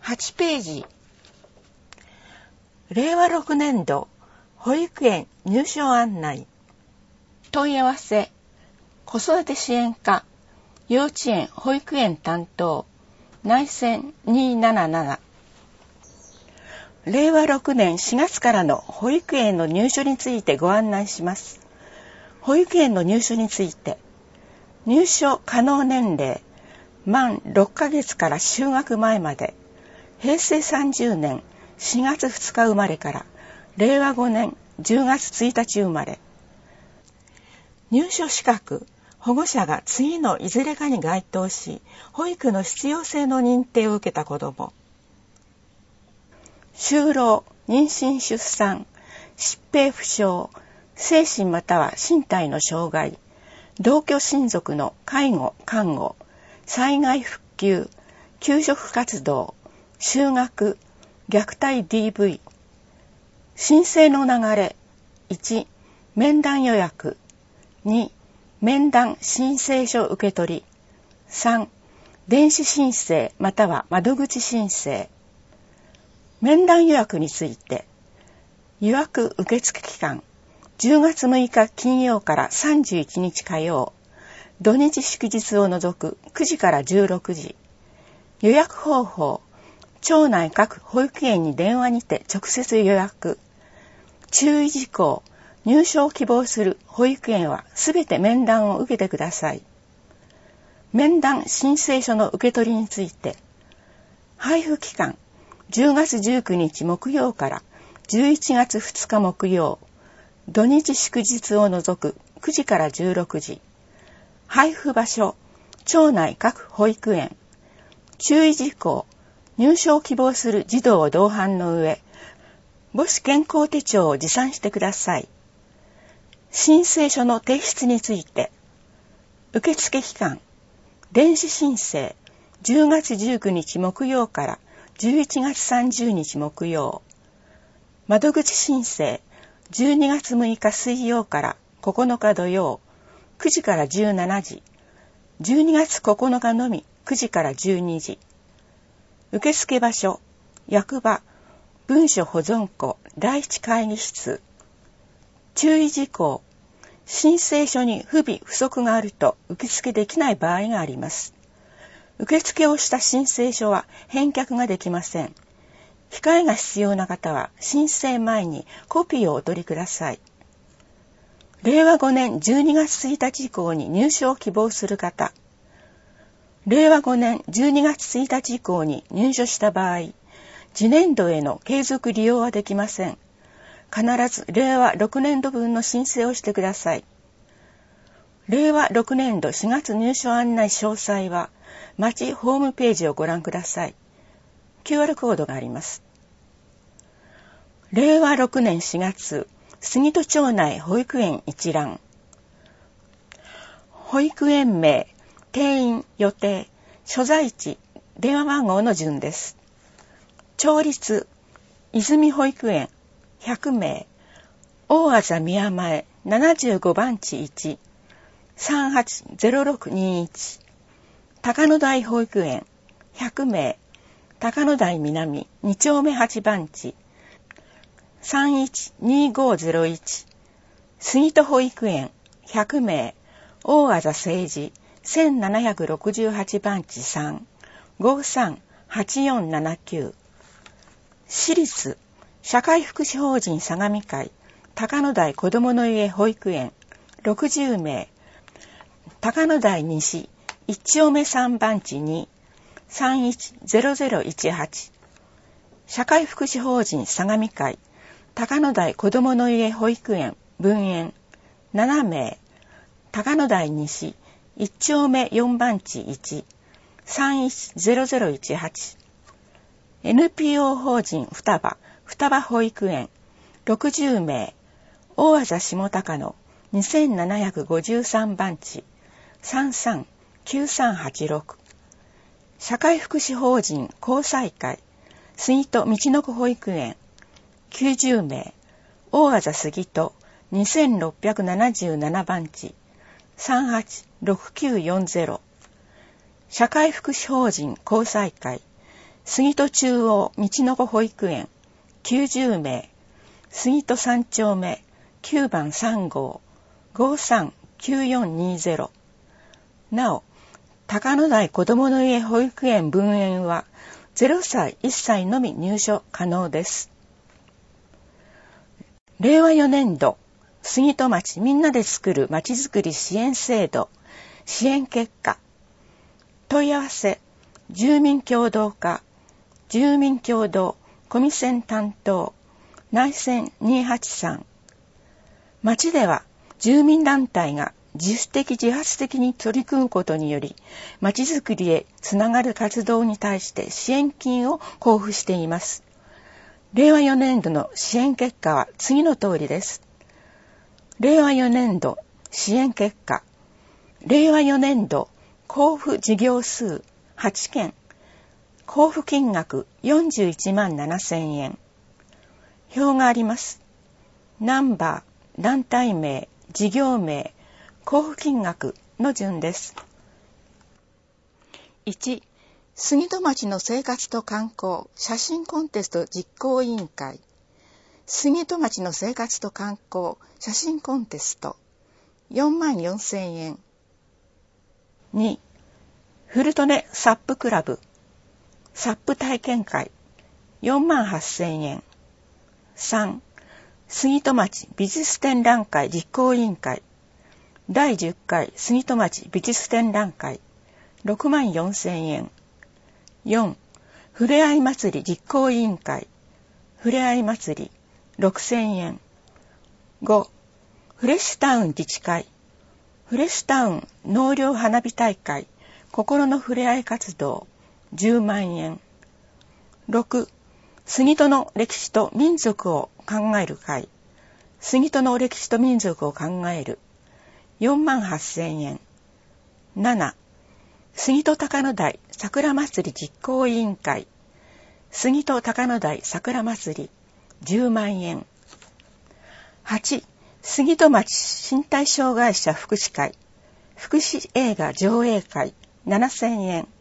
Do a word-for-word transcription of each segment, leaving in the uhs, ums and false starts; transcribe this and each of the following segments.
はちページ、れいわろくねんど保育園入所案内。問い合わせ、子育て支援課、幼稚園保育園担当、内線にーなななな。れいわろくねんしがつからの保育園の入所についてご案内します。保育園の入所について、入所可能年齢、満ろっかげつから就学前まで、へいせいさんじゅうねんしがつふつか生まれかられいわごねんじゅうがつついたち生まれ。入所資格、保護者が次のいずれかに該当し、保育の必要性の認定を受けた子ども。就労、妊娠出産、疾病不詳、精神または身体の障害、同居親族の介護・看護、災害復旧、給食活動、就学、虐待 ディーブイ。申請の流れ、いち、面談予約、に、面談申請書受け取り、さん、電子申請または窓口申請。面談予約について、予約受付期間、じゅうがつむいか金曜からさんじゅういちにち火曜、土日祝日を除くくじからじゅうろくじ。予約方法、町内各保育園に電話にて直接予約。注意事項、入所を希望する保育園はすべて面談を受けてください。面談申請書の受け取りについて、配布期間、じゅうがつじゅうくにち木曜からじゅういちがつふつか木曜、土日祝日を除くくじからじゅうろくじ。配布場所、町内各保育園。注意事項、入所を希望する児童を同伴の上、母子健康手帳を持参してください。申請書の提出について、受付期間、電子申請、じゅうがつじゅうくにち木曜からじゅういちがつさんじゅうにち木曜、窓口申請、じゅうにがつむいか水曜からここのか土曜、くじからじゅうしちじ、じゅうにがつここのかのみくじからじゅうにじ。受付場所、役場、文書保存庫だいいち会議室。注意事項、申請書に不備不足があると受付できない場合があります。受付をした申請書は返却ができません。控えが必要な方は申請前にコピーをお取りください。れいわごねんじゅうにがつついたち以降に入所を希望する方。れいわごねんじゅうにがつついたち以降に入所した場合、次年度への継続利用はできません。必ずれいわろくねんどぶんの申請をしてください。れいわろくねんどしがつ入所案内詳細は、町ホームページをご覧ください。キューアール コードがあります。れいわろくねんしがつ、杉戸町内保育園一覧。保育園名、定員、予定、所在地、電話番号の順です。町立、泉保育園、ひゃくめい、大字宮前、ななじゅうごばんちいち、さんはちゼロろくにいち、高野台保育園、ひゃくめい、高野台南、にちょうめはちばんち、さんいちにごゼロいち、杉戸保育園、ひゃくめい、大字政治、せんななひゃくろくじゅうはちばんちさん、ごさんはちよんななきゅう。私立、社会福祉法人相模会、高野台こどもの家保育園、ろくじゅうめい、高野台西、いちちょうめさんばんちに、さんいちゼロゼロいちはち。社会福祉法人相模会、高野台こどもの家保育園、分園、ななめい、高野台西、いちちょうめよんばんちいち、さんいちゼロゼロいちはち。エヌピーオー 法人双葉、双葉保育園、ろくじゅうめい、大字下高野、にせんななひゃくごじゅうさんばんち、さんさんきゅうさんはちろく。社会福祉法人交際会、杉戸道の子保育園、きゅうじゅうめい、大字杉戸、にせんろっぴゃくななじゅうななばんち、さんはちろくきゅうよんゼロ。社会福祉法人交際会、 杉戸中央道の子保育園きゅうじゅうめい、杉戸三丁目きゅうばんさんごう ごさんきゅうよんにゼロ。なお、高野台子どもの家保育園分園はゼロさい、いっさいのみ入所可能です。れいわよねんど、杉戸町みんなで作るまちづくり支援制度、支援結果、問い合わせ、住民協働課、住民協働、コミセン担当、内線にはちさん。町では住民団体が自主的自発的に取り組むことにより、まちづくりへつながる活動に対して支援金を交付しています。れいわよねんどの支援結果は次の通りです。れいわよねんど支援結果、れいわよねんど交付事業数はちけん、交付金額よんじゅういちまんななせんえん。表があります。ナンバー、団体名、事業名、交付金額の順です。いち、杉戸町の生活と観光写真コンテスト実行委員会。杉戸町の生活と観光写真コンテストよんまんよんせんえん。に、古利根サップクラブサップ体験会よんまんはっせんえん。さん、杉戸町美術展覧会実行委員会だいじゅっかい杉戸町美術展覧会ろくまんよんせんえん。よん、ふれあい祭り実行委員会ふれあい祭りろくせんえん。ご、フレッシュタウン自治会フレッシュタウン納涼花火大会心のふれあい活動じゅうまんえん。ろく、杉戸の歴史と民族を考える会杉戸の歴史と民族を考えるよんまんはっせんえん。なな、杉戸高野台桜祭り実行委員会杉戸高野台桜祭りじゅうまんえん。はち、杉戸町身体障害者福祉会福祉映画上映会ななせんえん。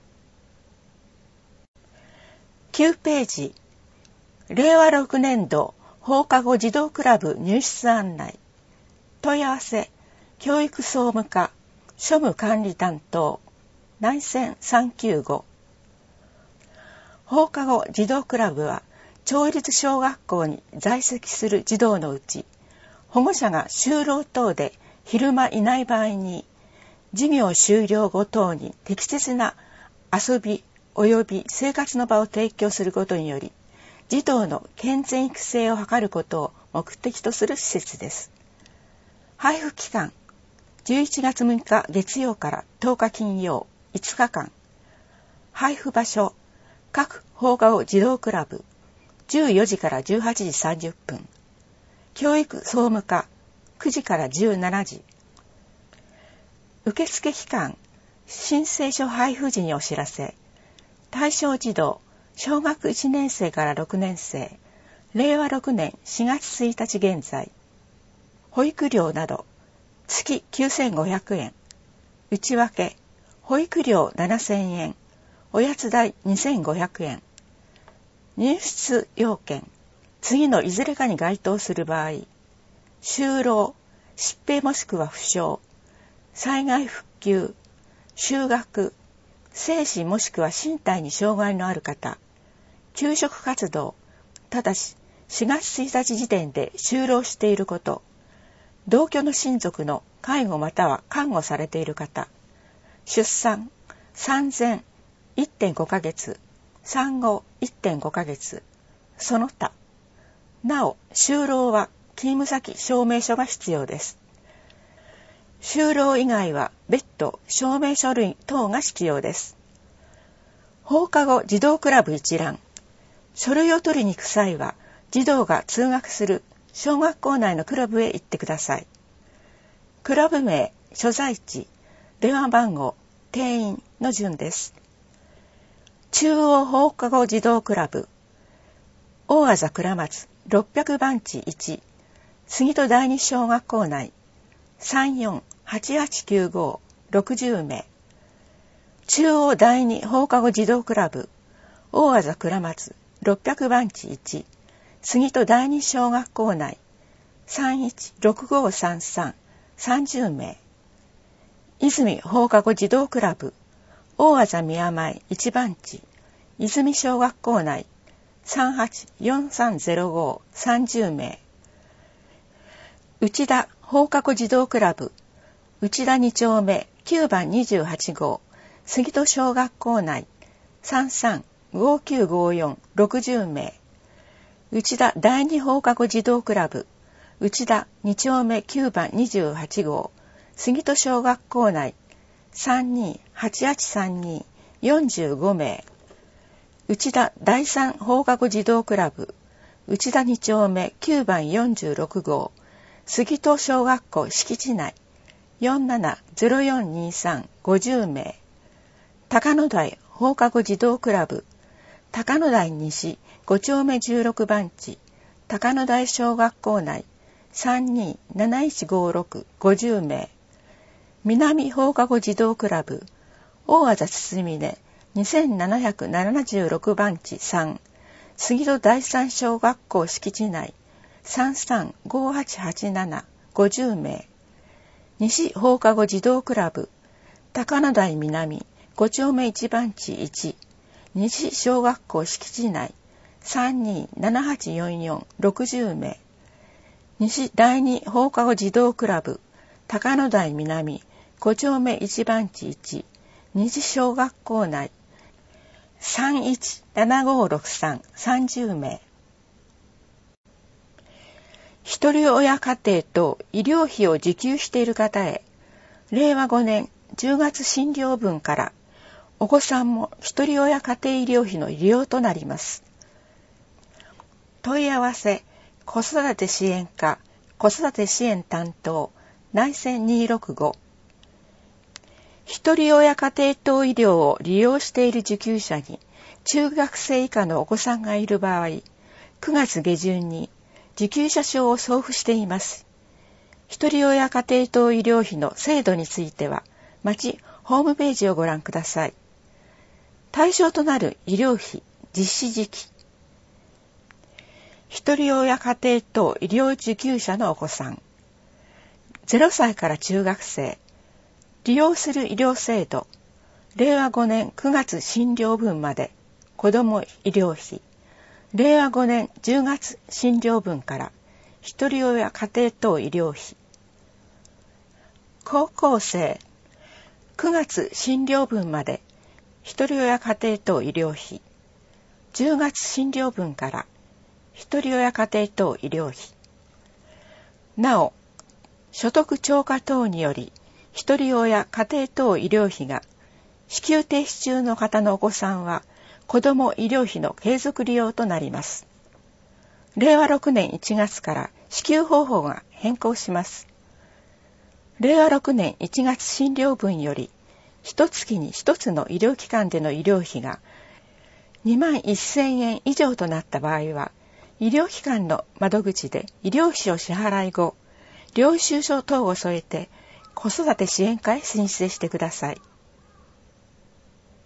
きゅうページ、れいわろくねんど放課後児童クラブ入室案内。問い合わせ、教育総務課庶務管理担当内線さんきゅうご。放課後児童クラブは町立小学校に在籍する児童のうち、保護者が就労等で昼間いない場合に、授業終了後等に適切な遊び及び生活の場を提供することにより、児童の健全育成を図ることを目的とする施設です。配布期間、じゅういちがつむいか月曜からとおか金曜いつかかん。配布場所、各放課後児童クラブ、じゅうよじからじゅうはちじさんじゅっぷん。教育総務課、くじからじゅうしちじ。受付期間、申請書配布時にお知らせ。対象児童、小学いちねんせいからろくねんせい、れいわろくねんしがつついたち現在。保育料など、月きゅうせんごひゃくえん。内訳、保育料ななせんえん、おやつ代にせんごひゃくえん。入室要件、次のいずれかに該当する場合、就労、疾病もしくは負傷、災害復旧、就学、精神もしくは身体に障害のある方、給食活動、ただししがつついたち時点で就労していること、同居の親族の介護または看護されている方、出産、産前 いってんごかげつ、産後 いってんごかげつ、その他。なお、就労は勤務先証明書が必要です。就労以外は別途証明書類等が必要です。放課後児童クラブ一覧。書類を取りに行く際は、児童が通学する小学校内のクラブへ行ってください。クラブ名、所在地、電話番号、定員の順です。中央放課後児童クラブ、大字倉松ろっぴゃくばんちいち、杉戸第二小学校内、さんよんはちはちきゅうごろくじゅうめい。中央第二放課後児童クラブ、 大字倉松ろっぴゃくばんちいち、杉戸第二小学校内さんいちろくごさんさん、さんじゅうめい。泉放課後児童クラブ大字宮前いちばんち、泉小学校内さんはちよんさんぜろご、さんじゅうめい。内田放課後児童クラブ内田に丁目きゅうばんにじゅうはち号、杉戸小学校内さんさんごきゅうごよん、ろくじゅうめい。内田第二放課後児童クラブ内田に丁目きゅうばんにじゅうはち号、杉戸小学校内さんにはちはちさんに、よんじゅうごめい。内田第三放課後児童クラブ内田に丁目きゅうばんよんじゅうろく号、杉戸小学校敷地内よんななぜろよんにさん、ごじゅうめい。高野台放課後児童クラブ高野台西ご丁目じゅうろくばんち、高野台小学校内さんになないちごろく、ごじゅうめい。南放課後児童クラブ大字堤根にせんななひゃくななじゅうろくばんちさん、杉戸第三小学校敷地内さんさんごはちはちなな、ごじゅうめい。西放課後児童クラブ高野台南ご丁目いちばんちいち、西小学校敷地内さんにななはちよんよん、ろくじゅうめい。西第二放課後児童クラブ高野台南ご丁目いちばんちいち、西小学校内さんいちななごろくさん、さんじゅうめい。ひとり親家庭と医療費を受給している方へ、れいわごねんじゅうがつ診療分からお子さんもひとり親家庭医療費の利用となります。問い合わせ子育て支援課子育て支援担当内線にーろくご。ひとり親家庭等医療を利用している受給者に中学生以下のお子さんがいる場合、くがつげじゅんに受給者証を送付しています。ひとり親家庭等医療費の制度については、町ホームページをご覧ください。対象となる医療費実施時期。ひとり親家庭等医療受給者のお子さん。ゼロさいから中学生。利用する医療制度。れいわごねんくがつ診療分まで子ども医療費。れいわごねんじゅうがつ診療分からひとり親家庭等医療費。高校生。くがつ診療分までひとり親家庭等医療費。じゅうがつ診療分からひとり親家庭等医療費。なお、所得超過等によりひとり親家庭等医療費が支給停止中の方のお子さんは子ども医療費の継続利用となります。れいわろくねんいちがつから支給方法が変更します。れいわろくねんいちがつ診療分よりいっかげつにひとつの医療機関での医療費がにまんせんえん以上となった場合は、医療機関の窓口で医療費を支払い後、領収書等を添えて子育て支援課へ申請してください。